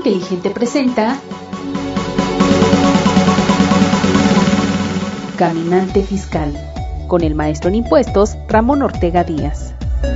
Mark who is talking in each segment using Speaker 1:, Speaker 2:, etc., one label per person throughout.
Speaker 1: Inteligente presenta Caminante Fiscal, con el maestro en impuestos Ramón Ortega Díaz.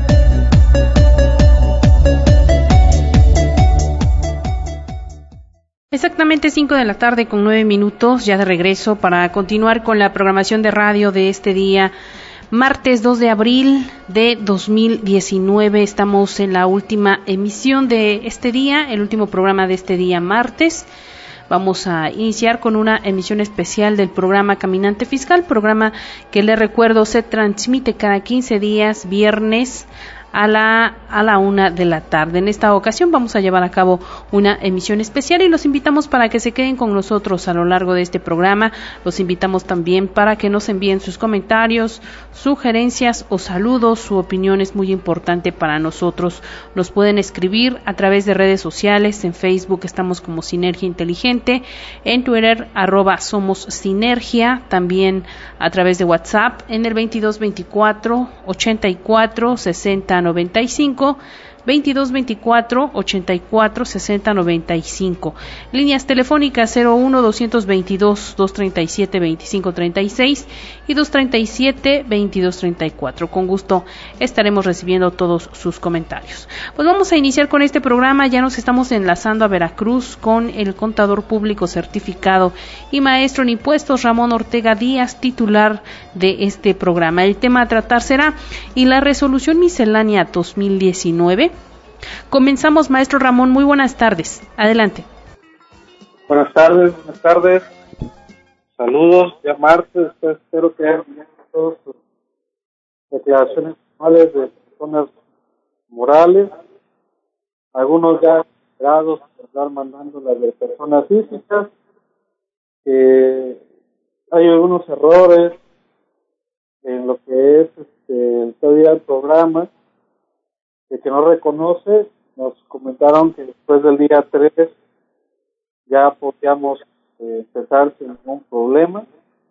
Speaker 1: Exactamente 5 de la tarde con 9 minutos, ya de regreso para continuar con la programación de radio de este día, martes 2 de abril de 2019. Estamos en la última emisión de este día, el último programa de este día martes. Vamos a iniciar con una emisión especial del programa Caminante Fiscal, programa que les recuerdo se transmite cada 15 días, viernes a la 1 de la tarde. En esta ocasión vamos a llevar a cabo una emisión especial y los invitamos para que se queden con nosotros a lo largo de este programa. Los invitamos también para que nos envíen sus comentarios, sugerencias o saludos. Su opinión es muy importante para nosotros. Nos pueden escribir a través de redes sociales. En Facebook estamos como Sinergia Inteligente, en Twitter @somos Sinergia, también a través de WhatsApp en el 2224 84 60 95, 2224 84 60 95, líneas telefónicas 01 222 237 25 36 y 237 22 34. Con gusto estaremos recibiendo todos sus comentarios. Pues vamos a iniciar con este programa. Ya nos estamos enlazando a Veracruz con el contador público certificado y maestro en impuestos Ramón Ortega Díaz, titular de este programa. El tema a tratar será ¿y la resolución miscelánea 2019? Comenzamos, maestro Ramón, muy buenas tardes. Adelante.
Speaker 2: Buenas tardes. Saludos, ya martes, pues, espero que hayan todas sus declaraciones formales de personas morales. Algunos ya esperados estar mandando las de personas físicas. Hay algunos errores en lo que es todavía el programa que no reconoce. Nos comentaron que después del día 3 ya podíamos empezar sin ningún problema,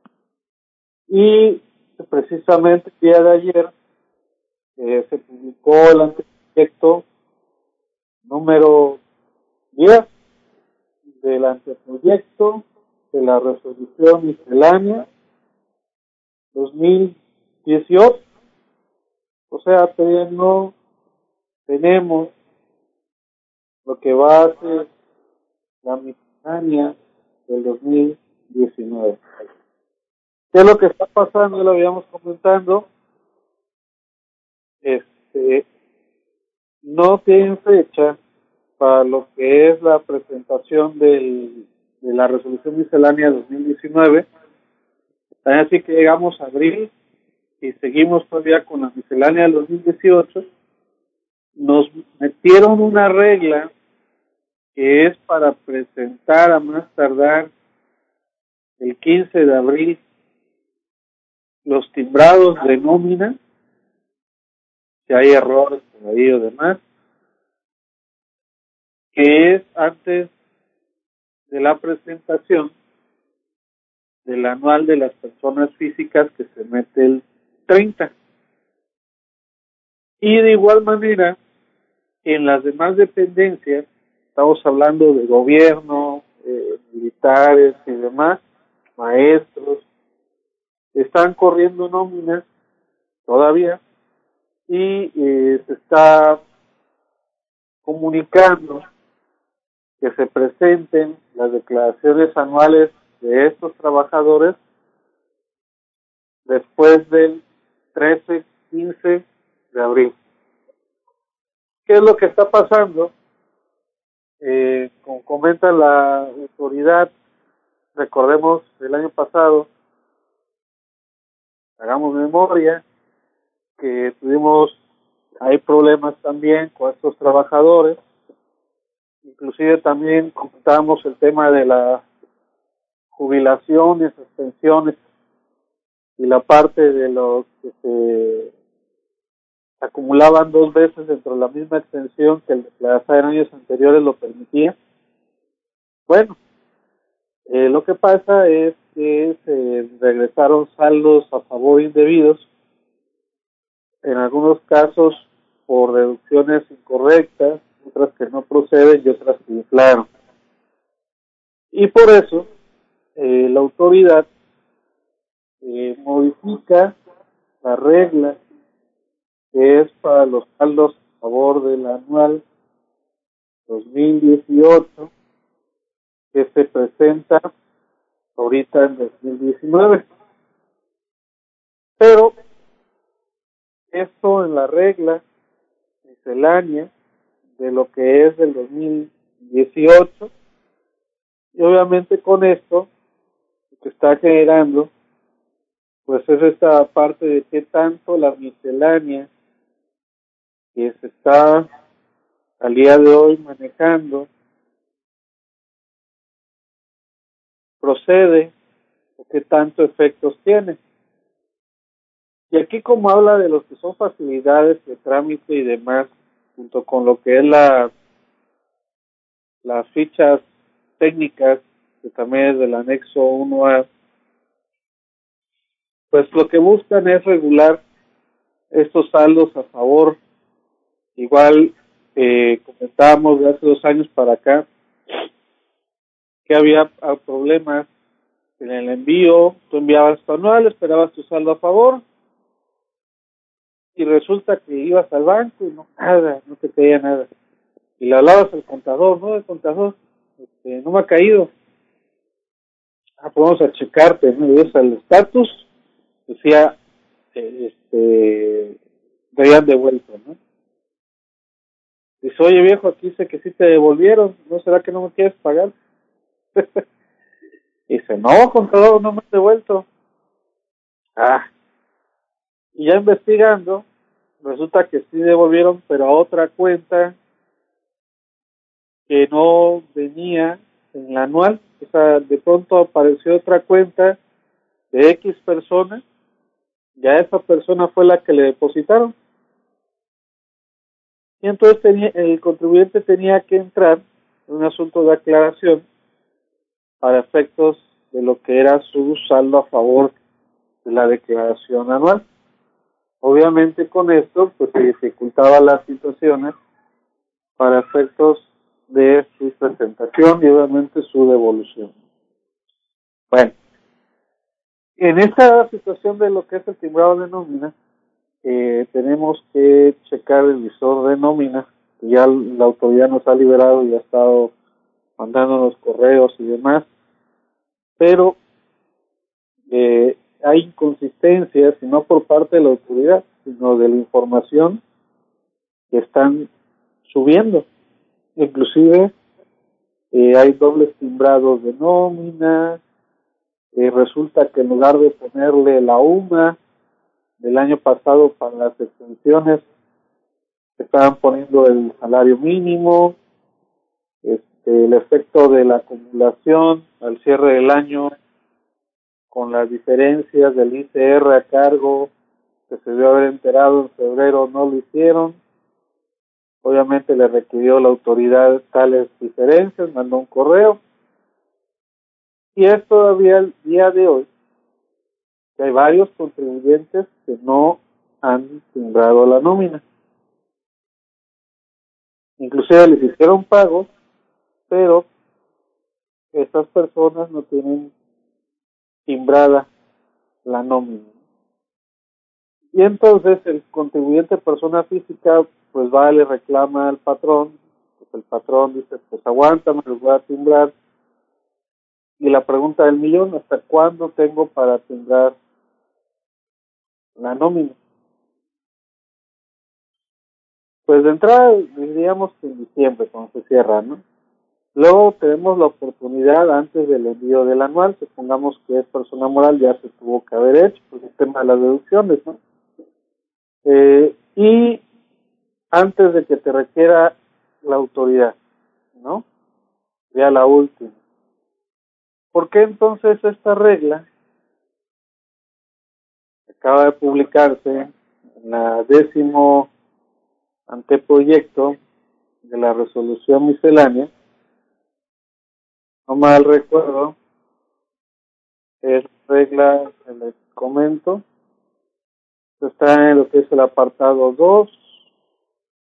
Speaker 2: y precisamente el día de ayer se publicó el anteproyecto número 10 del anteproyecto de la resolución miscelánea 2018. O sea, todavía no tenemos lo que va a ser la miscelánea del 2019. ¿Qué es lo que está pasando? Ya lo habíamos comentando. No tienen fecha para lo que es la presentación de la resolución miscelánea 2019. Así que llegamos a abril y seguimos todavía con la miscelánea del 2018. Nos metieron una regla que es para presentar a más tardar el 15 de abril los timbrados de nómina, si hay errores por ahí o demás, que es antes de la presentación del anual de las personas físicas, que se mete el 30. Y de igual manera, en las demás dependencias, estamos hablando de gobierno, militares y demás, maestros, están corriendo nóminas todavía, y se está comunicando que se presenten las declaraciones anuales de estos trabajadores después del 13-15 de abril. ¿Qué es lo que está pasando? Como comenta la autoridad, recordemos el año pasado, hagamos memoria, que hay problemas también con estos trabajadores. Inclusive también comentábamos el tema de las jubilaciones, extensiones y la parte de los que se acumulaban 2 veces dentro de la misma extensión que el declararse en años anteriores lo permitía. Bueno, lo que pasa es que se regresaron saldos a favor indebidos, en algunos casos por deducciones incorrectas, otras que no proceden y otras que inflaron. Y por eso la autoridad modifica la regla que es para los saldos a favor del anual 2018 que se presenta ahorita en 2019. Pero esto en la regla miscelánea de lo que es del 2018, y obviamente con esto lo que está generando pues es esta parte de qué tanto la miscelánea que se está al día de hoy manejando procede o qué tanto efectos tiene. Y aquí como habla de lo que son facilidades de trámite y demás, junto con lo que es las fichas técnicas, que también es del anexo 1A, pues lo que buscan es regular estos saldos a favor. Igual comentábamos de hace 2 años para acá que había problemas en el envío, tú enviabas tu anual, esperabas tu saldo a favor, y resulta que ibas al banco y no te caía nada. Y le hablabas al contador, no, el contador, no me ha caído. Pues vamos a checarte, ¿no? Y ves el estatus, decía, te habían devuelto, ¿no? Dice, oye viejo, aquí dice que sí te devolvieron, ¿no será que no me quieres pagar? Dice, no, contador, no me han devuelto. Y ya investigando, resulta que sí devolvieron, pero a otra cuenta que no venía en la anual. O sea, de pronto apareció otra cuenta de X persona, ya esa persona fue la que le depositaron. Y entonces el contribuyente tenía que entrar en un asunto de aclaración para efectos de lo que era su saldo a favor de la declaración anual. Obviamente con esto pues se dificultaba las situaciones para efectos de su presentación y obviamente su devolución. Bueno, en esta situación de lo que es el timbrado de nómina, tenemos que checar el visor de nómina, que ya la autoridad nos ha liberado y ha estado mandándonos correos y demás, pero hay inconsistencias, y no por parte de la autoridad, sino de la información que están subiendo. Inclusive hay dobles timbrados de nómina, resulta que en lugar de ponerle la UMA del año pasado para las extensiones, estaban poniendo el salario mínimo, el efecto de la acumulación al cierre del año con las diferencias del ICR a cargo que se debió haber enterado en febrero, no lo hicieron. Obviamente le requirió la autoridad tales diferencias, mandó un correo, y es todavía el día de hoy que hay varios contribuyentes que no han timbrado la nómina. Inclusive les hicieron pagos, pero estas personas no tienen timbrada la nómina. Y entonces el contribuyente persona física pues va y le reclama al patrón, pues el patrón dice, pues aguántame, les voy a timbrar. Y la pregunta del millón, ¿hasta cuándo tengo para timbrar la nómina? Pues de entrada diríamos que en diciembre, cuando se cierra, ¿no? Luego tenemos la oportunidad antes del envío del anual, supongamos que es persona moral, ya se tuvo que haber hecho, pues el tema de las deducciones, ¿no? Y antes de que te requiera la autoridad, ¿no? Ya la última. ¿Por qué entonces esta regla acaba de publicarse en la 10º anteproyecto de la resolución miscelánea? No mal recuerdo, es regla, les comento, está en lo que es el apartado 2,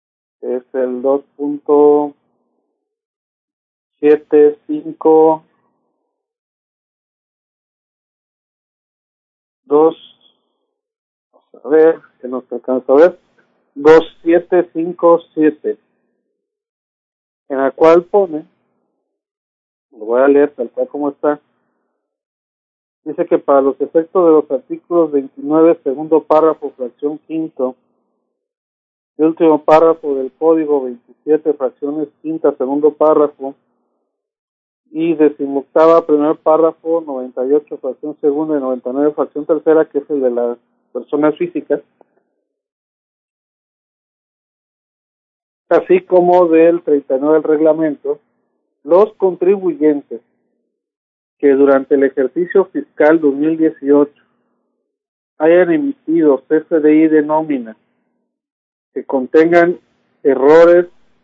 Speaker 2: es el 2.75 2, vamos a ver, que nos alcanza a ver, 2757, en la cual pone, lo voy a leer tal cual como está, dice que para los efectos de los artículos 29, segundo párrafo, fracción quinto, y último párrafo del Código 27, fracciones quinta, segundo párrafo, y decimoctava, primer párrafo, 98, fracción segunda, y 99, fracción tercera, que es el de las personas físicas, así como del 39 del reglamento, los contribuyentes que durante el ejercicio fiscal 2018 hayan emitido CFDI de nómina que contengan errores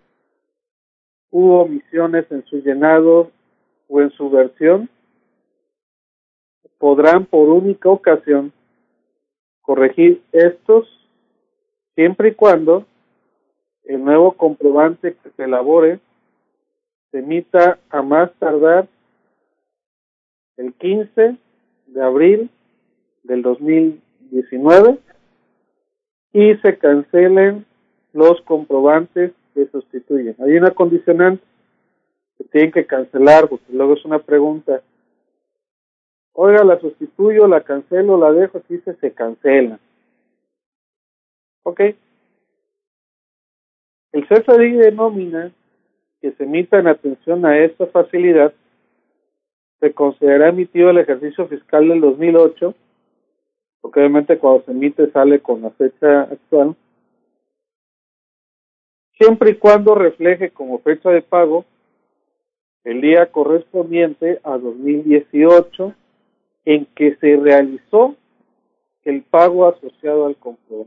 Speaker 2: u omisiones en su llenado o en su versión, podrán por única ocasión corregir estos siempre y cuando el nuevo comprobante que se elabore se emita a más tardar el 15 de abril del 2019 y se cancelen los comprobantes que sustituyen. Hay una condicionante que tienen que cancelar, porque luego es una pregunta, oiga, la sustituyo, la cancelo, la dejo, aquí se cancela. Ok. El CFDI de nómina que se emita en atención a esta facilidad se considerará emitido el ejercicio fiscal del 2008, porque obviamente cuando se emite sale con la fecha actual, siempre y cuando refleje como fecha de pago el día correspondiente a 2018 en que se realizó el pago asociado al comprobante.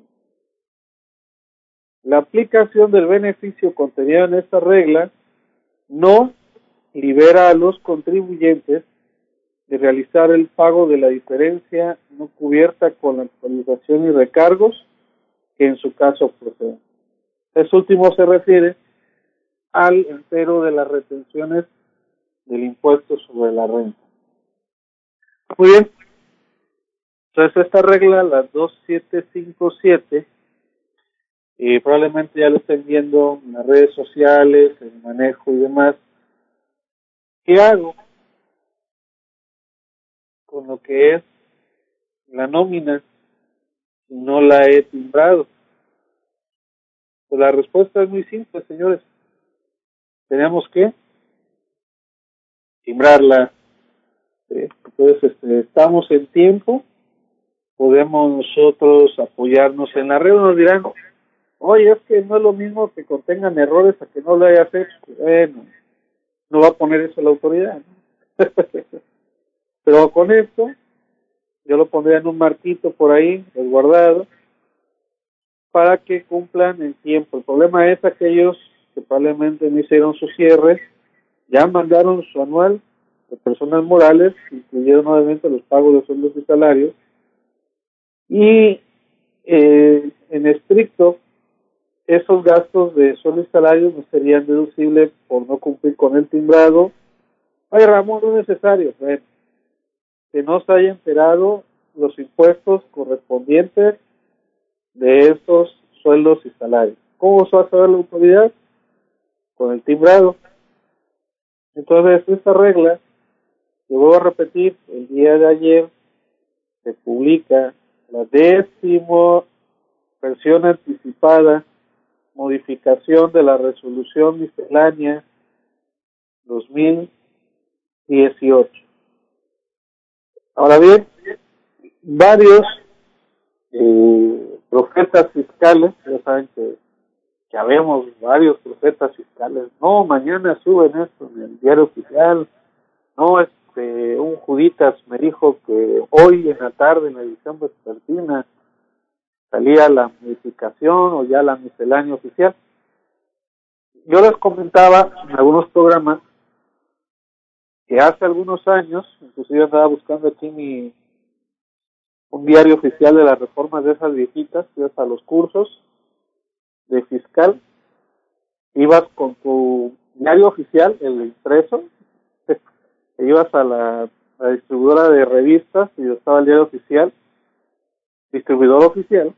Speaker 2: La aplicación del beneficio contenido en esta regla no libera a los contribuyentes de realizar el pago de la diferencia no cubierta con la actualización y recargos que en su caso proceden. Este último se refiere al entero de las retenciones del impuesto sobre la renta. Muy bien. Entonces esta regla, la 2757, probablemente ya lo estén viendo en las redes sociales, el manejo y demás. ¿Qué hago con lo que es la nómina si no la he timbrado? Pues la respuesta es muy simple, señores. Tenemos que timbrarla. Entonces, estamos en tiempo, podemos nosotros apoyarnos en la red. Nos dirán, oye, es que no es lo mismo que contengan errores a que no lo hayas hecho. Bueno, no va a poner eso la autoridad, ¿no? Pero con esto, yo lo pondría en un marquito por ahí, resguardado, para que cumplan en tiempo. El problema es aquellos que probablemente no hicieron su cierre, ya mandaron su anual de personas morales, incluyeron obviamente los pagos de sueldos y salarios, y en estricto, esos gastos de sueldos y salarios no serían deducibles por no cumplir con el timbrado. Ay, Ramón, no es necesario. Bueno, que no se haya enterado los impuestos correspondientes de esos sueldos y salarios. ¿Cómo se va a saber la autoridad? Con el timbrado. Entonces, esta regla, que voy a repetir, el día de ayer se publica la 10ª versión anticipada, modificación de la resolución miscelánea 2018. Ahora bien, varios profetas fiscales, ya saben que habemos varios profetas fiscales, no, mañana suben esto en el diario oficial, no, un Juditas me dijo que hoy en la tarde en la edición vespertina salía la modificación o ya la miscelánea oficial. Yo les comentaba en algunos programas que hace algunos años, inclusive andaba buscando aquí un diario oficial de las reformas de esas viejitas, ibas a los cursos de fiscal, ibas con tu diario oficial, el impreso, te ibas a la distribuidora de revistas y estaba el diario oficial, distribuidor oficial,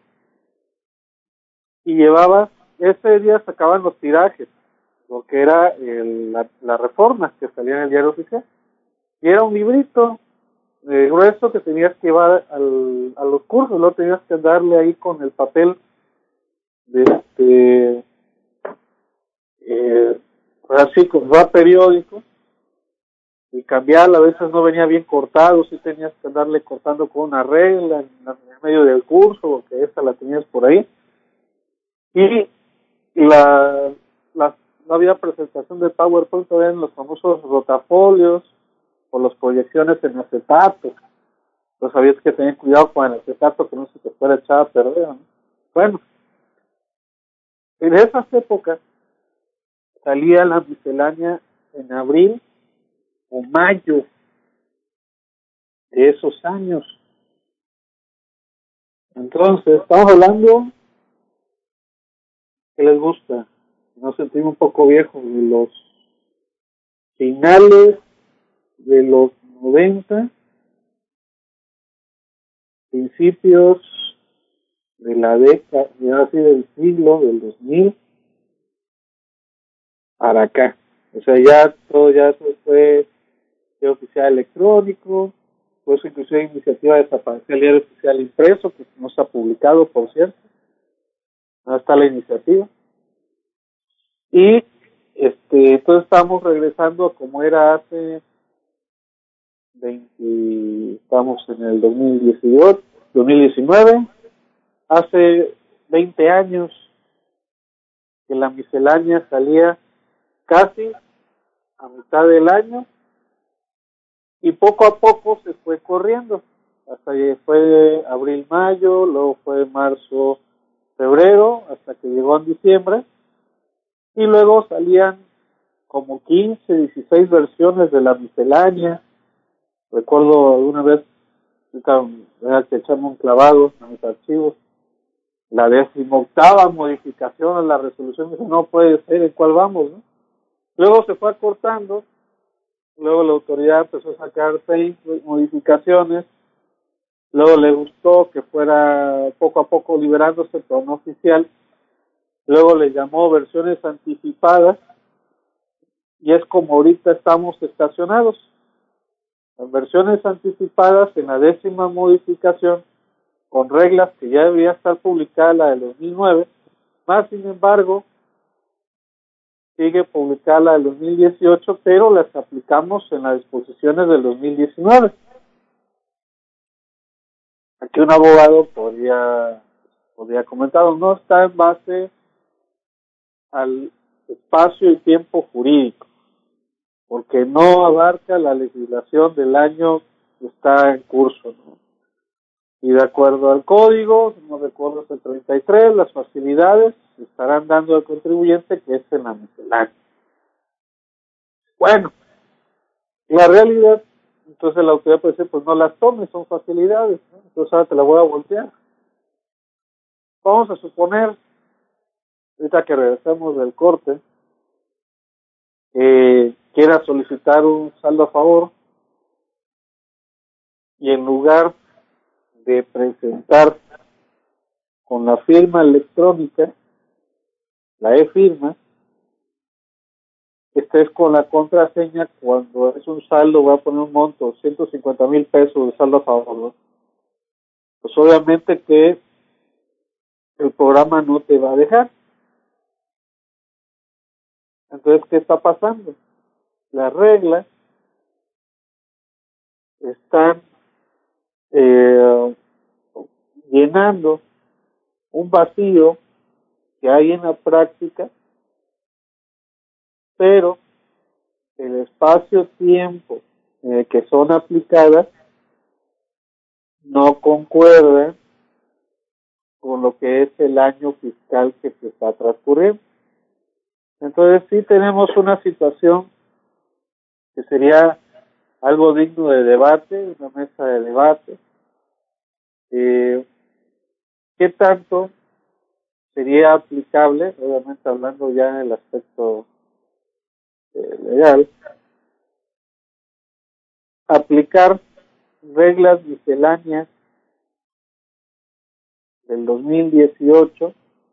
Speaker 2: y ese día sacaban los tirajes, lo que era la reforma que salía en el diario oficial, y era un librito grueso que tenías que llevar a los cursos, ¿no? Tenías que darle ahí con el papel de así como va periódico, y cambiarla, a veces no venía bien cortado, sí tenías que andarle cortando con una regla en medio del curso, porque esa la tenías por ahí, y la, no había presentación de PowerPoint, todavía en los famosos rotafolios o las proyecciones en acetato. Entonces habías que tener cuidado con el acetato, que no se te fuera echar a perder, ¿no? Bueno, en esas épocas salía la miscelánea en abril o mayo de esos años. Entonces, estamos hablando, que les gusta, nos sentimos un poco viejos, de los finales de los 90, principios de la década, ya así del siglo, del 2000, para acá. O sea, ya todo ya se fue de oficial electrónico, pues inclusive iniciativa de desaparecer el diario oficial impreso, que no está publicado, por cierto, no está la iniciativa. Y entonces estamos regresando a como era hace 20, estamos en el 2018, 2019, hace 20 años que la miscelánea salía casi a mitad del año, y poco a poco se fue corriendo, hasta que fue abril, mayo, luego fue marzo, febrero, hasta que llegó en diciembre, y luego salían como 15, 16 versiones de la miscelánea. Recuerdo alguna vez que echamos un clavado en mis archivos, la 18ª modificación a la resolución, dice, no puede ser, ¿en cuál vamos, no? Luego se fue acortando, luego la autoridad empezó a sacar 6 modificaciones, luego le gustó que fuera poco a poco liberándose, pero no oficial, luego le llamó versiones anticipadas, y es como ahorita estamos estacionados. Las versiones anticipadas en la 10ª modificación, con reglas que ya debería estar publicada la del 2009, más sin embargo, sigue publicada la del 2018, pero las aplicamos en las disposiciones del 2019. Aquí un abogado podría comentar, no está en base al espacio y tiempo jurídico, porque no abarca la legislación del año que está en curso, ¿no? Y de acuerdo al código, no recuerdo, es el 33, las facilidades se estarán dando al contribuyente, que es en la miscelánea. Bueno, la realidad, entonces la autoridad puede decir, pues no las tomes, son facilidades, ¿no? Entonces ahora te la voy a voltear. Vamos a suponer, ahorita que regresamos del corte, quiera solicitar un saldo a favor, y en lugar de presentar con la firma electrónica, la e-firma, estés con la contraseña, cuando es un saldo, voy a poner un monto, 150,000 pesos de saldo a favor, ¿no? Pues obviamente que el programa no te va a dejar. Entonces, ¿qué está pasando? Las reglas están llenando un vacío que hay en la práctica, pero el espacio-tiempo que son aplicadas no concuerda con lo que es el año fiscal que se está transcurriendo. Entonces sí tenemos una situación que sería algo digno de debate, una mesa de debate. ¿Qué tanto sería aplicable, obviamente hablando ya en el aspecto legal, aplicar reglas misceláneas del 2018,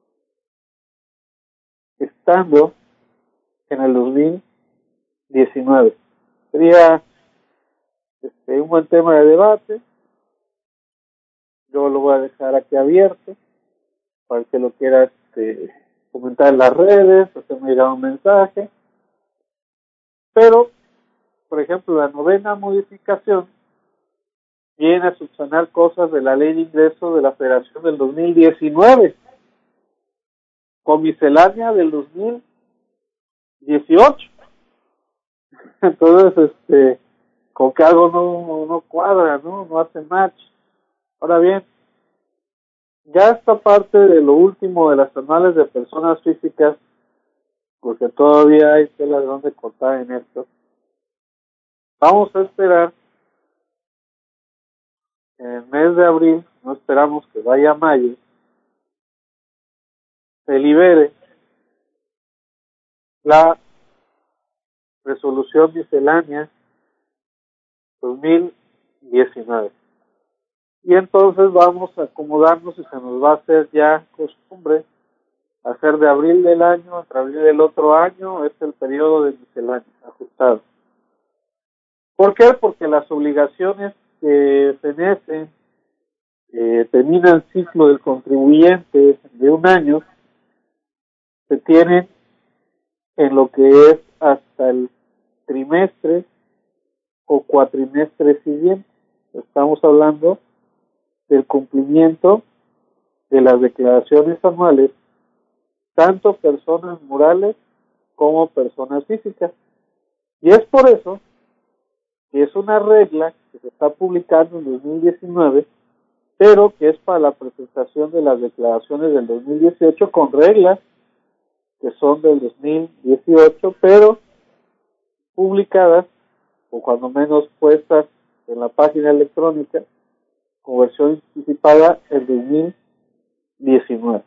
Speaker 2: estando en el 2019. Sería un buen tema de debate. Yo lo voy a dejar aquí abierto para el que lo quiera comentar en las redes, hacerme llegar un mensaje. Pero, por ejemplo, la 9ª modificación viene a subsanar cosas de la ley de ingreso de la Federación del 2019, con miscelánea del 2018. Entonces, con que algo no cuadra, no hace match. Ahora bien, ya esta parte de lo último de las anuales de personas físicas, porque todavía hay tela de donde cortar en esto, vamos a esperar en el mes de abril, no esperamos que vaya a mayo, se libere la resolución miscelánea 2019. Y entonces vamos a acomodarnos y se nos va a hacer ya costumbre hacer de abril del año entre abril del otro año, es el periodo de miscelánea ajustado. ¿Por qué? Porque las obligaciones que fenecen, termina el ciclo del contribuyente de un año, se tienen en lo que es hasta el trimestre o cuatrimestre siguiente. Estamos hablando del cumplimiento de las declaraciones anuales, tanto personas morales como personas físicas. Y es por eso que es una regla que se está publicando en 2019, pero que es para la presentación de las declaraciones del 2018 con reglas que son del 2018, pero publicadas, o cuando menos puestas en la página electrónica, con versión anticipada en 2019.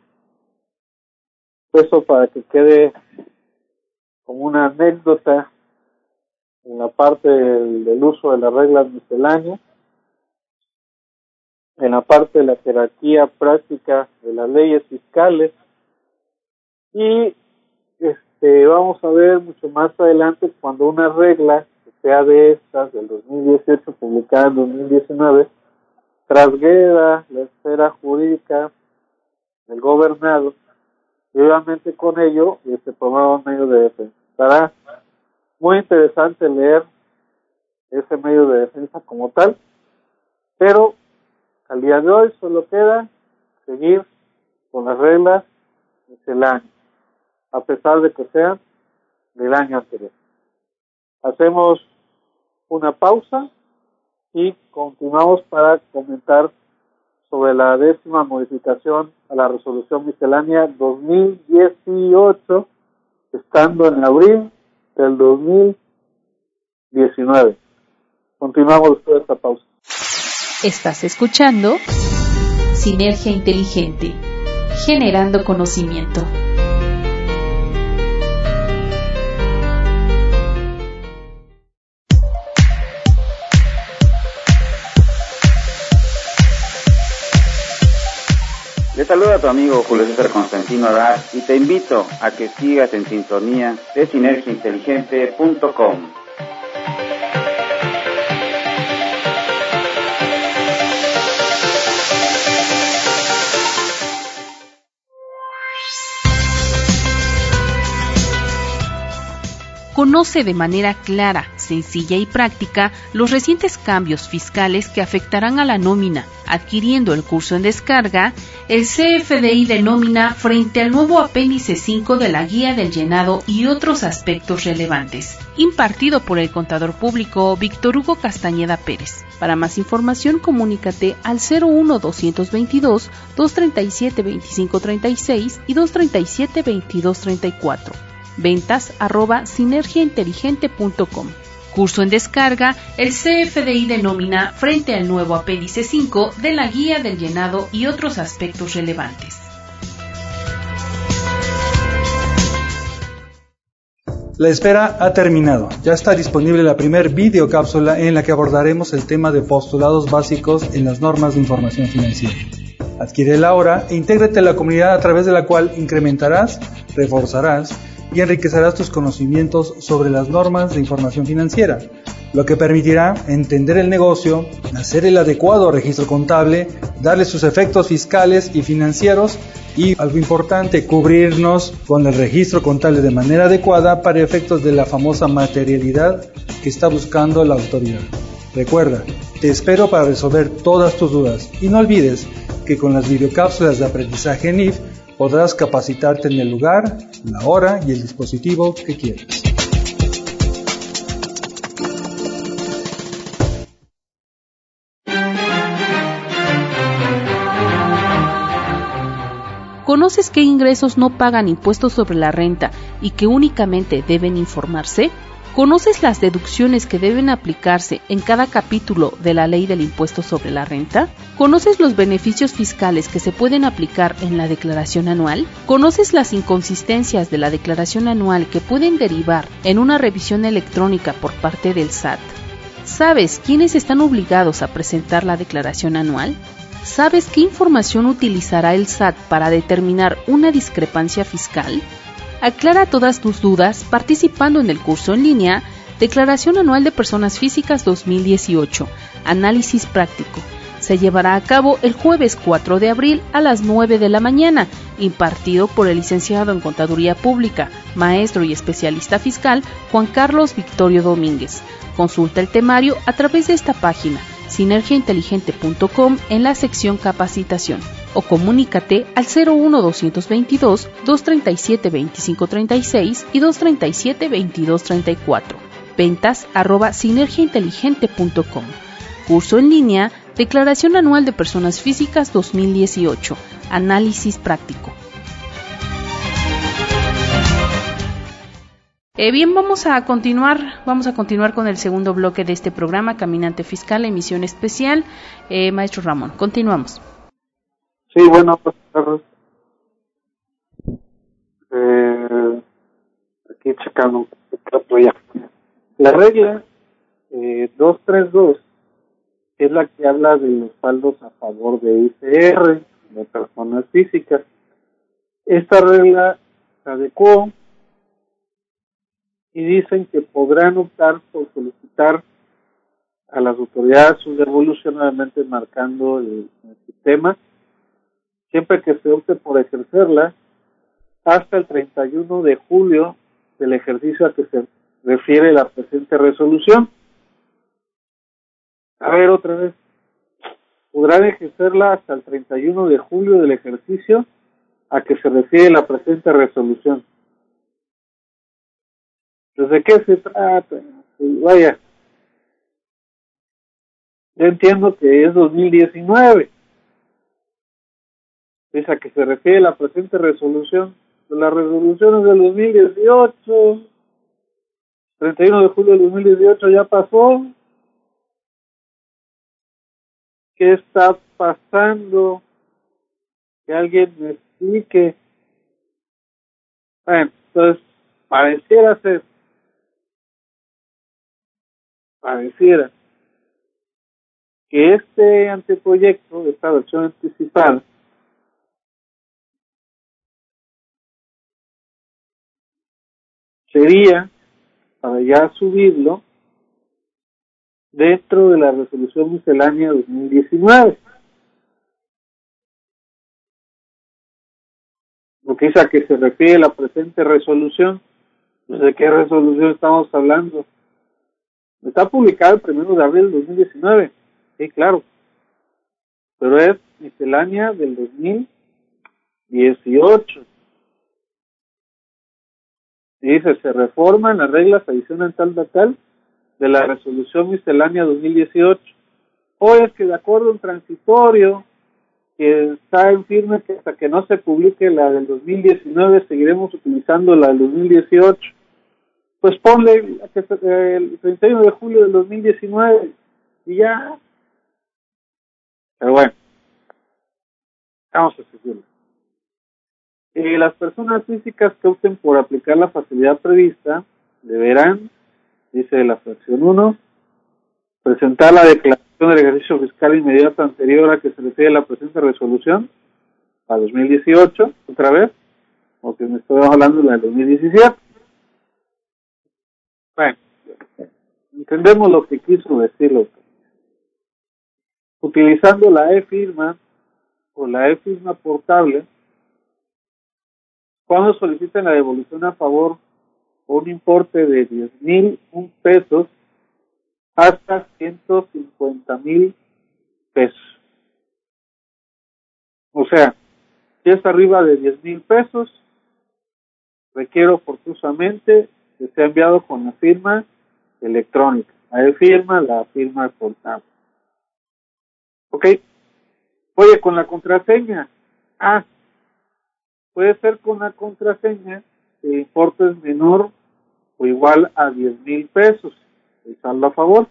Speaker 2: Eso para que quede como una anécdota en la parte del uso de las reglas misceláneas, en la parte de la jerarquía práctica de las leyes fiscales, y vamos a ver mucho más adelante cuando una regla que sea de estas del 2018 publicada en 2019 trasgreda la esfera jurídica del gobernado, y obviamente con ello se promueve un medio de defensa. Estará muy interesante leer ese medio de defensa como tal, pero al día de hoy solo queda seguir con las reglas misceláneas, a pesar de que sean del año anterior. Hacemos una pausa y continuamos para comentar sobre la 10ª modificación a la resolución miscelánea 2018, estando en abril del 2019. Continuamos después de esta pausa.
Speaker 1: Estás escuchando Sinergia Inteligente, generando conocimiento.
Speaker 3: Le saluda a tu amigo Julio César Constantino Adar y te invito a que sigas en sintonía de sinergiainteligente.com.
Speaker 1: Conoce de manera clara, sencilla y práctica los recientes cambios fiscales que afectarán a la nómina. Adquiriendo el curso en descarga, el CFDI de nómina frente al nuevo apéndice 5 de la Guía del Llenado y otros aspectos relevantes, impartido por el contador público Víctor Hugo Castañeda Pérez. Para más información, comunícate al 01222-237-2536 y 237-2234. ventas@sinergiainteligente.com. Curso en descarga, el CFDI de nómina frente al nuevo apéndice 5 de la Guía del Llenado y otros aspectos relevantes.
Speaker 4: La espera ha terminado. Ya está disponible la primer videocápsula en la que abordaremos el tema de postulados básicos en las normas de información financiera. Adquiérela ahora e intégrate a la comunidad a través de la cual incrementarás, reforzarás y enriquecerás tus conocimientos sobre las normas de información financiera, lo que permitirá entender el negocio, hacer el adecuado registro contable, darle sus efectos fiscales y financieros y, algo importante, cubrirnos con el registro contable de manera adecuada para efectos de la famosa materialidad que está buscando la autoridad. Recuerda, te espero para resolver todas tus dudas y no olvides que con las videocápsulas de aprendizaje NIF podrás capacitarte en el lugar, la hora y el dispositivo que quieras.
Speaker 1: ¿Conoces qué ingresos no pagan impuestos sobre la renta y que únicamente deben informarse? ¿Conoces las deducciones que deben aplicarse en cada capítulo de la ley del impuesto sobre la renta? ¿Conoces los beneficios fiscales que se pueden aplicar en la declaración anual? ¿Conoces las inconsistencias de la declaración anual que pueden derivar en una revisión electrónica por parte del SAT? ¿Sabes quiénes están obligados a presentar la declaración anual? ¿Sabes qué información utilizará el SAT para determinar una discrepancia fiscal? Aclara todas tus dudas participando en el curso en línea Declaración Anual de Personas Físicas 2018, Análisis Práctico. Se llevará a cabo el jueves 4 de abril a las 9 de la mañana, impartido por el licenciado en Contaduría Pública, maestro y especialista fiscal Juan Carlos Victorio Domínguez. Consulta el temario a través de esta página sinergiainteligente.com en la sección Capacitación o comunícate al 01222-237-2536 y 237-2234. ventas@sinergiainteligente.com. Curso en línea Declaración Anual de Personas Físicas 2018, Análisis Práctico. Bien, vamos a continuar con el segundo bloque de este programa, Caminante Fiscal, emisión especial. Maestro Ramón, continuamos.
Speaker 2: Sí, bueno, pues, aquí checando un poquito ya. La regla 232 es la que habla de los saldos a favor de ICR, de personas físicas. Esta regla se adecuó y dicen que podrán optar por solicitar a las autoridades su devolución, nuevamente marcando el sistema, siempre que se opte por ejercerla hasta el 31 de julio del ejercicio a que se refiere la presente resolución. A ver, otra vez. Podrán ejercerla hasta el 31 de julio del ejercicio a que se refiere la presente resolución. ¿De qué se trata? Vaya, yo entiendo que es 2019. Es a que se refiere la presente resolución. La resolución es del 2018. 31 de julio del 2018 ya pasó. ¿Qué está pasando? Que alguien me explique. Bueno, entonces, pareciera que este anteproyecto, esta versión anticipada, sería para ya subirlo dentro de la resolución miscelánea 2019. Lo que dice a que se refiere la presente resolución. ¿De qué resolución estamos hablando? Está publicado el 1 de abril del 2019. Sí, claro. Pero es miscelánea del 2018. Y dice, se reforman las reglas adicionales tal de la resolución miscelánea 2018. O es que de acuerdo a un transitorio que está en firme que hasta que no se publique la del 2019 seguiremos utilizando la del 2018. Pues ponle el 31 de julio del 2019 y ya. Pero bueno, vamos a seguirlo. Las personas físicas que opten por aplicar la facilidad prevista deberán, dice la fracción 1, presentar la declaración del ejercicio fiscal inmediato anterior a que se refiere la presente resolución, a 2018, otra vez, porque me estoy hablando de la de 2017. Bueno, entendemos lo que quiso decirlo. Utilizando la e-firma o la e-firma portable, cuando solicitan la devolución a favor por un importe de 10,001 pesos hasta 150,000 pesos. O sea, si es arriba de 10,000 pesos, requiero forzosamente que sea enviado con la firma electrónica. La e-firma, la firma portable. Ok. Oye, con la contraseña. Puede ser con la contraseña que el importe es menor o igual a 10,000 pesos. El saldo a favor.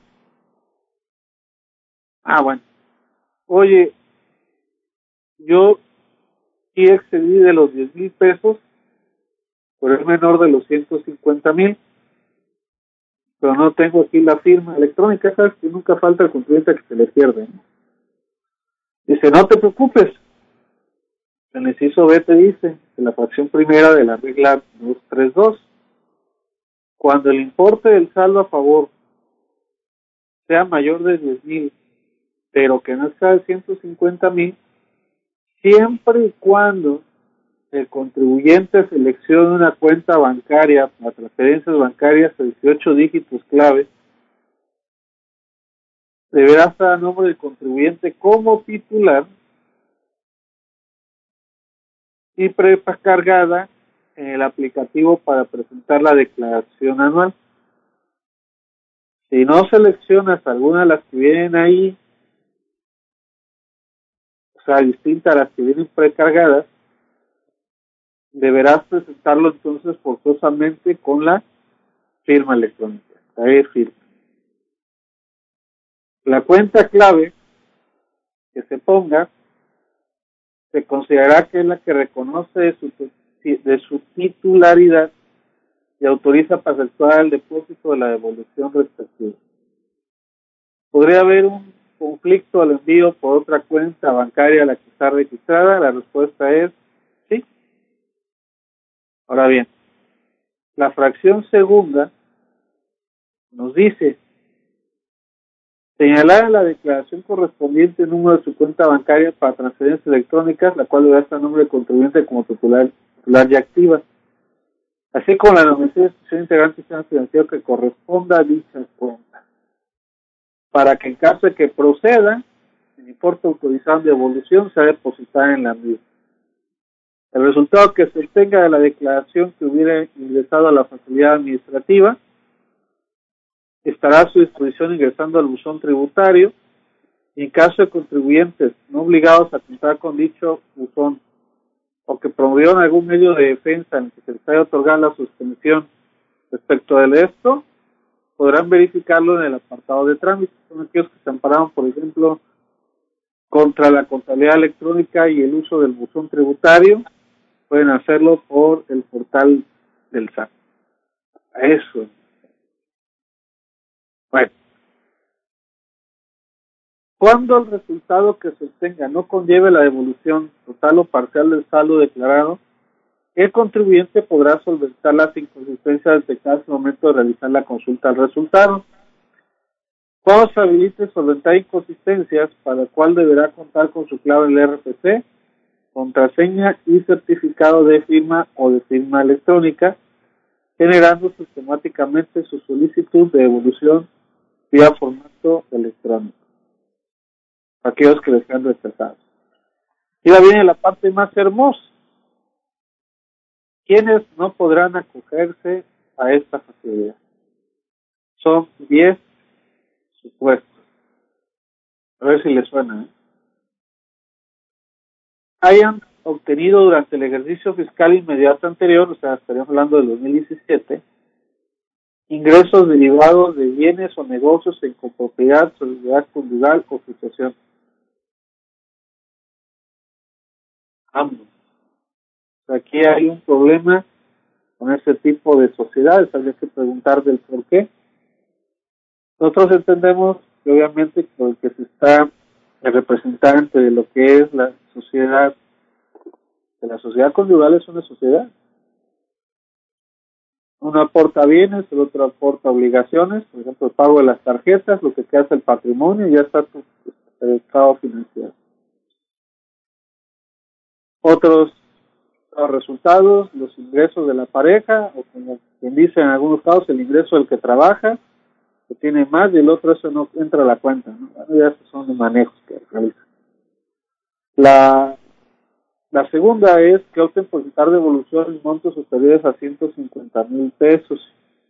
Speaker 2: Bueno. Oye, yo sí excedí de los 10,000 pesos, pero es menor de los 150,000. Pero no tengo aquí la firma electrónica. Sabes que nunca falta el contribuyente que se le pierde. Dice, no te preocupes. El inciso B te dice, en la fracción primera de la regla 232, cuando el importe del saldo a favor sea mayor de 10,000, pero que no exceda de 150,000, siempre y cuando el contribuyente seleccione una cuenta bancaria para transferencias bancarias de 18 dígitos clave, deberá estar a nombre del contribuyente como titular y precargada en el aplicativo para presentar la declaración anual. Si no seleccionas alguna de las que vienen ahí, o sea, distinta a las que vienen precargadas, deberás presentarlo entonces forzosamente con la firma electrónica, la e-firma. La cuenta clave que se ponga se considerará que es la que reconoce de su titularidad y autoriza para efectuar el depósito de la devolución respectiva. ¿Podría haber un conflicto al envío por otra cuenta bancaria a la que está registrada? La respuesta es sí. Ahora bien, la fracción segunda nos dice señalar en la declaración correspondiente el número de su cuenta bancaria para transferencias electrónicas, la cual deberá estar a nombre del contribuyente como titular y activa, así como la denominación de institución integrante del sistema financiero que corresponda a dicha cuenta, para que en caso de que proceda, el importe autorizado de devolución sea depositada en la misma. El resultado que se obtenga de la declaración que hubiera ingresado a la facilidad administrativa estará a su disposición ingresando al buzón tributario y en caso de contribuyentes no obligados a contar con dicho buzón o que promovieron algún medio de defensa en el que se les haya otorgado la suspensión respecto de esto, podrán verificarlo en el apartado de trámites. Son aquellos que se ampararon, por ejemplo, contra la contabilidad electrónica y el uso del buzón tributario, pueden hacerlo por el portal del SAT. Eso. Bueno. Cuando el resultado que se obtenga no conlleve la devolución total o parcial del saldo declarado, el contribuyente podrá solventar las inconsistencias detectadas en el momento de realizar la consulta al resultado. Cuando se habilite solventar inconsistencias, para el cual deberá contar con su clave del RFC, contraseña y certificado de firma o de firma electrónica, generando sistemáticamente su solicitud de devolución vía formato electrónico. Aquellos que les sean rechazados. Y ahora viene la parte más hermosa. ¿Quiénes no podrán acogerse a esta facilidad? Son 10 supuestos. A ver si les suena. Hayan obtenido durante el ejercicio fiscal inmediato anterior, o sea, estaríamos hablando del 2017, ingresos derivados de bienes o negocios en copropiedad, sociedad conyugal o sucesión. Ambos. Aquí hay un problema con ese tipo de sociedades, habría que preguntar del por qué. Nosotros entendemos y obviamente con el que se está el representante de lo que es la sociedad, de la sociedad conyugal es una sociedad. Uno aporta bienes, el otro aporta obligaciones, por ejemplo, el pago de las tarjetas, lo que te hace el patrimonio, ya está tu estado financiero. Otros resultados, los ingresos de la pareja, o como quien dice en algunos casos, el ingreso del que trabaja, que tiene más, y el otro eso no entra a la cuenta, ¿no? Bueno, ya son los manejos que realizan. La segunda es que opten por quitar devoluciones montos superiores a 150,000 pesos.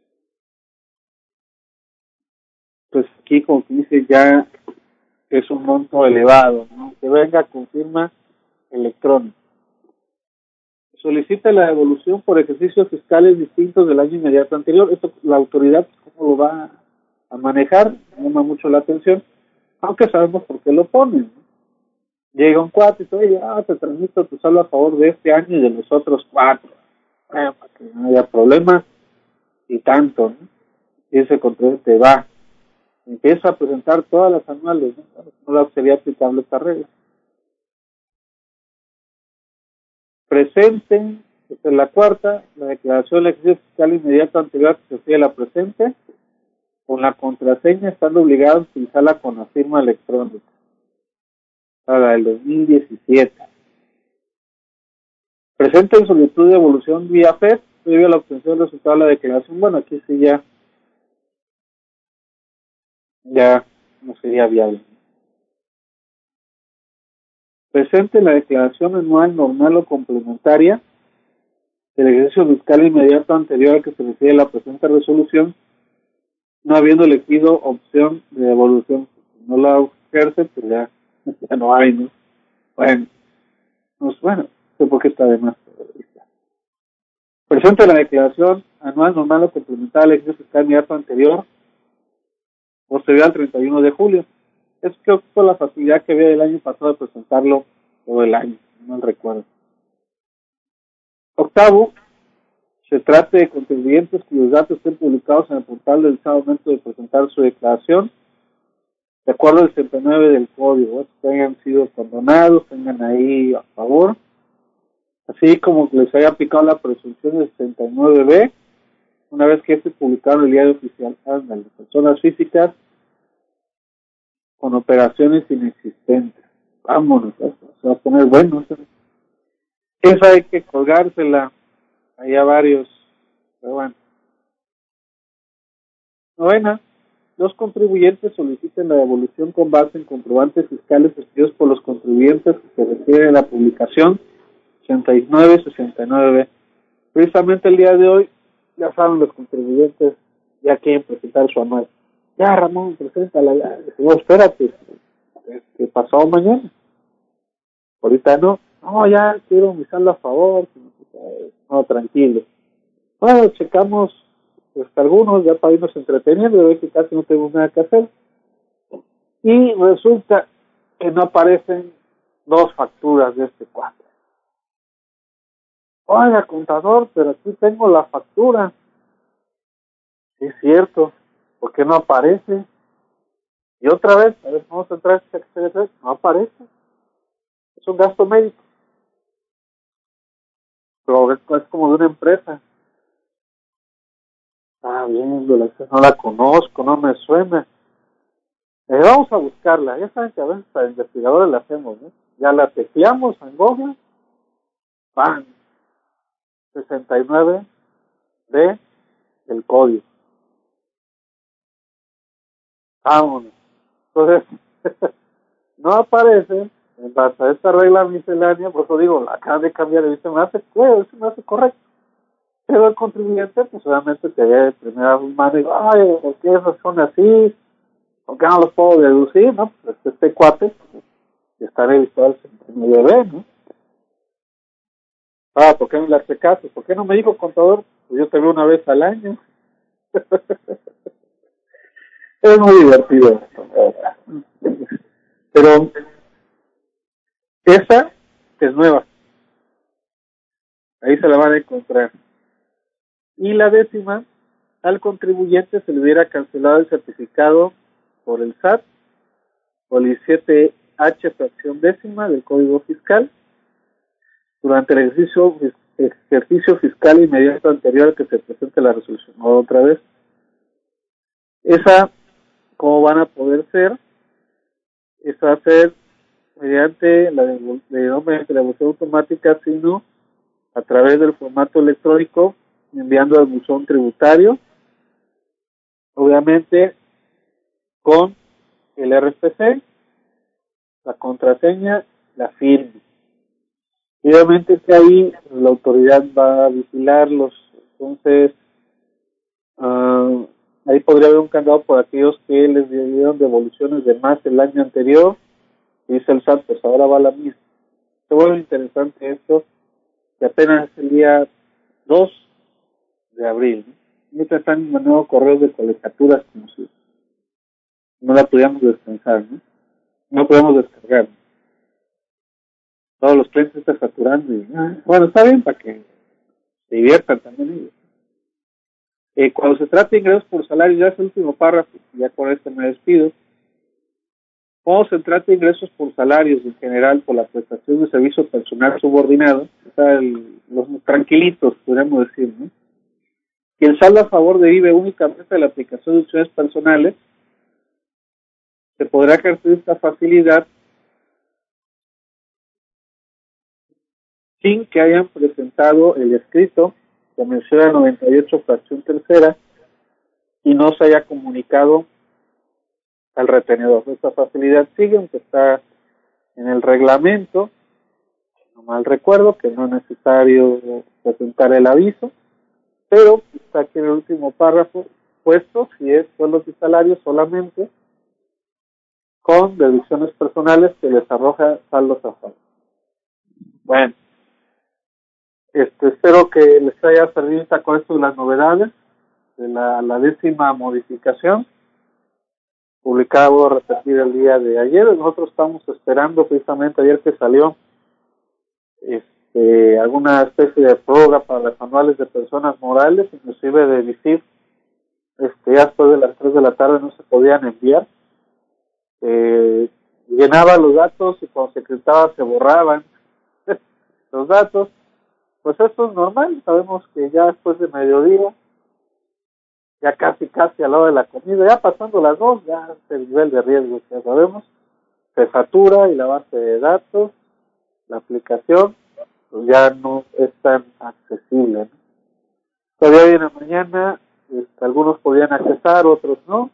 Speaker 2: Pues aquí, como que dice, ya es un monto elevado, ¿no? Que venga con firma electrónica. Solicita la devolución por ejercicios fiscales distintos del año inmediato anterior. Esto, la autoridad, ¿cómo lo va a manejar? Me llama mucho la atención, aunque sabemos por qué lo ponen, ¿no? Llega un cuate y dice, oye, te transmito tu saldo a favor de este año y de los otros 4. Para que no haya problemas y tanto, ¿no? Y ese contribuyente va, empieza a presentar todas las anuales, ¿no? No sería aplicable esta regla. Presenten, esta es la cuarta, la declaración del ejercicio fiscal inmediato anterior que se hacía la presente, con la contraseña, estando obligados a utilizarla con la firma electrónica. Para el 2017. Presenten solicitud de devolución vía FED, previo a la obtención del resultado de la declaración. Bueno, aquí sí ya no sería viable. Presente la declaración anual normal o complementaria del ejercicio fiscal inmediato anterior al que se refiere la presente resolución, no habiendo elegido opción de devolución. Si no la ejerce, pues ya no hay, ¿no? Bueno, no sé por qué está de más. Presente la declaración anual normal o complementaria del ejercicio fiscal inmediato anterior, posterior al 31 de julio. Es que fue la facilidad que había el año pasado de presentarlo todo el año, no recuerdo. Octavo, se trata de contribuyentes cuyos datos estén publicados en el portal del Estado al momento de presentar su declaración, de acuerdo al 69 del código, que hayan sido condonados, tengan ahí a favor, así como que les haya aplicado la presunción del 69B, una vez que esté publicado en el diario oficial. Ándale, personas físicas con operaciones inexistentes. Vámonos, se va a poner bueno. Esa hay que colgársela allá varios, pero bueno. Novena, los contribuyentes soliciten la devolución con base en comprobantes fiscales expedidos por los contribuyentes que se refieren a la publicación 69-69B. Precisamente el día de hoy, ya saben, los contribuyentes ya quieren presentar su anual. Ya, Ramón, preséntala ya. No, espérate, que pasó mañana. Ahorita no, ya quiero mi saldo a favor. No, tranquilo. Bueno, checamos algunos ya para irnos entreteniendo, de que casi no tenemos nada que hacer. Y resulta que no aparecen 2 facturas de este cuate. Oiga, contador, pero aquí tengo la factura. Sí, es cierto, ¿por qué no aparece? Y otra vez, a ver, vamos a entrar a este, no aparece. Es un gasto médico. Pero es como de una empresa. Bien, no la conozco, no me suena. Vamos a buscarla. Ya saben que a veces para investigadores la hacemos, ¿no? Ya la tecleamos en Google. ¡Pam! 69 de el código. Vámonos. Entonces, no aparece en base a esta regla miscelánea, por eso digo, la acaban de cambiar y se me hace correcto. Pero el contribuyente, pues obviamente te ve de primera mano y digo, ¿por qué esos son así? ¿Por qué no los puedo deducir? No, pues este cuate está registrado al 69B, ¿no? ¿Por qué no le hace caso? ¿Por qué no me dijo, contador? Pues yo te veo una vez al año. Es muy divertido. Pero esa es nueva. Ahí se la van a encontrar. Y la 10ª, al contribuyente se le hubiera cancelado el certificado por el SAT, o el 17H fracción décima del Código Fiscal, durante el ejercicio fiscal inmediato anterior al que se presente la resolución. Otra vez, esa, ¿cómo van a poder ser? Eso va a ser mediante la devolución automática, sino a través del formato electrónico, enviando al buzón tributario, obviamente con el RFC, la contraseña, la firma. Obviamente que ahí la autoridad va a vigilarlos, entonces ahí podría haber un candado por aquellos que les dieron devoluciones de más el año anterior, y dice el SAT, pues ahora va la misma. Se vuelve interesante esto, que apenas es el día 2 de abril, ¿no? Mientras están mandando correos de colectaturas como si no la pudiéramos descansar, ¿no? No podemos descargar. Todos los clientes están facturando y, bueno, está bien para que se diviertan también ellos. Cuando se trata de ingresos por salario, ya es el último párrafo, ya con este me despido. Cuando se trata de ingresos por salarios en general por la prestación de servicio personal subordinado, los tranquilitos, podríamos decir, ¿no? Que el saldo a favor derive únicamente de la aplicación de opciones personales, se podrá ejercer esta facilidad sin que hayan presentado el escrito que menciona 98 fracción tercera y no se haya comunicado al retenedor. Esta facilidad sigue, aunque está en el reglamento, no mal recuerdo que no es necesario presentar el aviso, pero está aquí en el último párrafo puesto si es sueldos y salarios solamente con deducciones personales que les arroja saldos a favor. Bueno, espero que les haya servido con esto de las novedades de la 10ª modificación publicada, voy a repetir, el día de ayer. Nosotros estamos esperando precisamente ayer que salió alguna especie de prórroga para las anuales de personas morales, inclusive de DICIF, ya después de las 3 de la tarde no se podían enviar. Llenaba los datos y cuando se cristaba se borraban los datos. Pues esto es normal, sabemos que ya después de mediodía, ya casi a la hora de la comida, ya pasando las 2, ya el nivel de riesgo que ya sabemos, se satura y la base de datos, la aplicación, pues ya no es tan accesible, ¿no? Todavía hoy en la mañana, algunos podían accesar, otros no,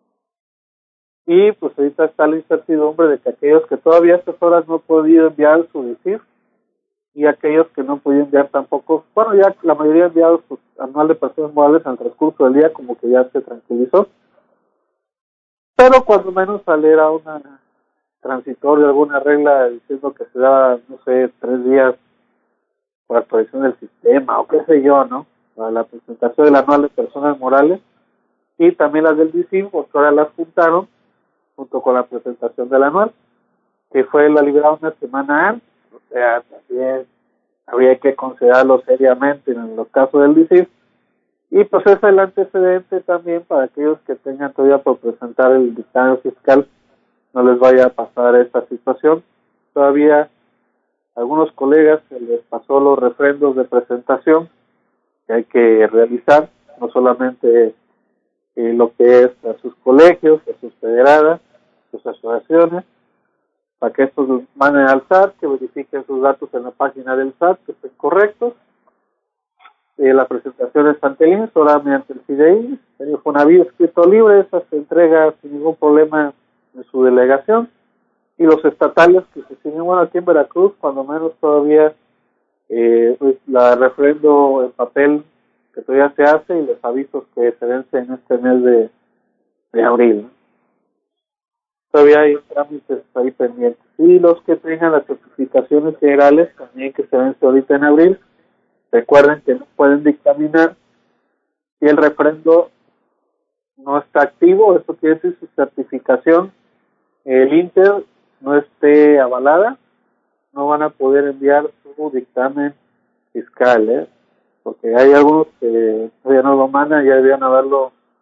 Speaker 2: y pues ahorita está la incertidumbre de que aquellos que todavía a estas horas no han podido enviar su DICIF, y aquellos que no podían enviar tampoco, bueno, ya la mayoría ha enviado su anual de personas morales en el transcurso del día, como que ya se tranquilizó, pero cuando menos saliera una transitoria, alguna regla diciendo que se da, no sé, 3 días por actualización del sistema, o qué sé yo, ¿no? Para la presentación del anual de personas morales, y también las del DICIM, porque ahora las juntaron junto con la presentación del anual, que fue la liberada una semana antes. O sea, también habría que considerarlo seriamente en los casos del DICIF. Y pues es el antecedente también para aquellos que tengan todavía por presentar el dictamen fiscal, no les vaya a pasar esta situación. Todavía a algunos colegas se les pasó los refrendos de presentación que hay que realizar, no solamente lo que es a sus colegios, a sus federadas, sus asociaciones, para que estos los manden al SAT, que verifiquen sus datos en la página del SAT, que estén correctos. La presentación es ante el INSS, ahora mediante el CIDEI, el Fonaví escrito libre, esa se entrega sin ningún problema en su delegación. Y los estatales que se siguen, bueno, aquí en Veracruz, cuando menos todavía la refrendo en papel que todavía se hace y los avisos que se vencen en este mes de abril, ¿no? Todavía hay trámites ahí pendientes. Y los que tengan las certificaciones generales, también que se vence ahorita en abril, recuerden que no pueden dictaminar si el refrendo no está activo. Eso quiere decir su certificación, el Inter, no esté avalada, no van a poder enviar su dictamen fiscal, porque hay algunos que todavía no lo mandan, ya debían haberlo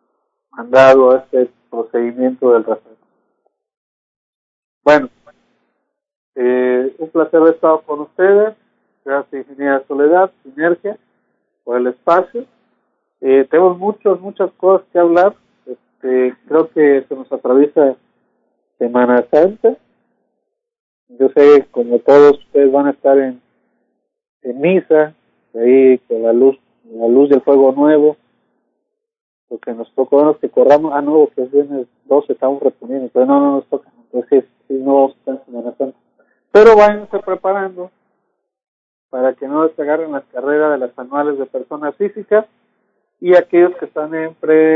Speaker 2: mandado este procedimiento del referendo. Bueno, un placer haber estado con ustedes. Gracias, ingeniera Soledad, Sinergia, por el espacio. Tenemos muchas cosas que hablar. Creo que se nos atraviesa Semana Santa. Yo sé que como todos ustedes van a estar en misa, ahí con la luz del fuego nuevo, porque nos tocó bueno, que corramos, que es viernes 12, estamos reponiendo, pero no nos toca, entonces sí, no vamos a estar en Semana Santa. Pero váyanse preparando para que no se agarren las carreras de las anuales de personas físicas, y aquellos que están en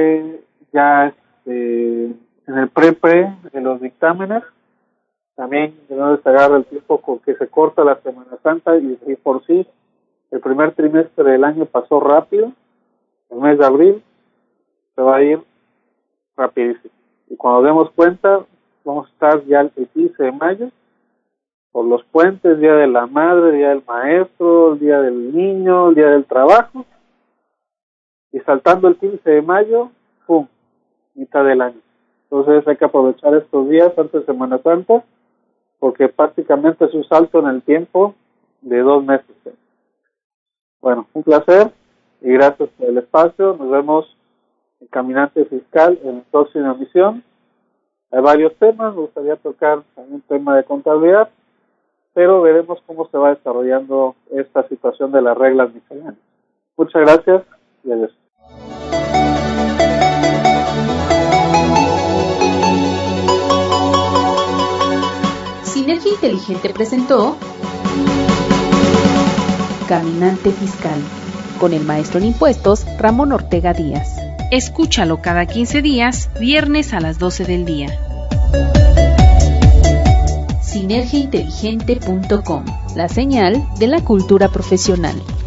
Speaker 2: el pre de los dictámenes, también que no les agarre el tiempo con que se corta la Semana Santa, y por sí, el primer trimestre del año pasó rápido, el mes de abril se va a ir rapidísimo. Y cuando demos cuenta, vamos a estar ya el 15 de mayo, por los puentes, Día de la Madre, Día del Maestro, el Día del Niño, el Día del Trabajo, y saltando el 15 de mayo, ¡pum!, mitad del año. Entonces hay que aprovechar estos días antes de Semana Santa, porque prácticamente es un salto en el tiempo de 2 meses. Bueno, un placer y gracias por el espacio. Nos vemos en Caminante Fiscal en la próxima emisión. Hay varios temas, me gustaría tocar también un tema de contabilidad, pero veremos cómo se va desarrollando esta situación de las reglas misceláneas. Muchas gracias y adiós.
Speaker 1: Sinergia Inteligente presentó Caminante Fiscal con el maestro en impuestos Ramón Ortega Díaz. Escúchalo cada 15 días, viernes a las 12 del día. Sinergiainteligente.com, la señal de la cultura profesional.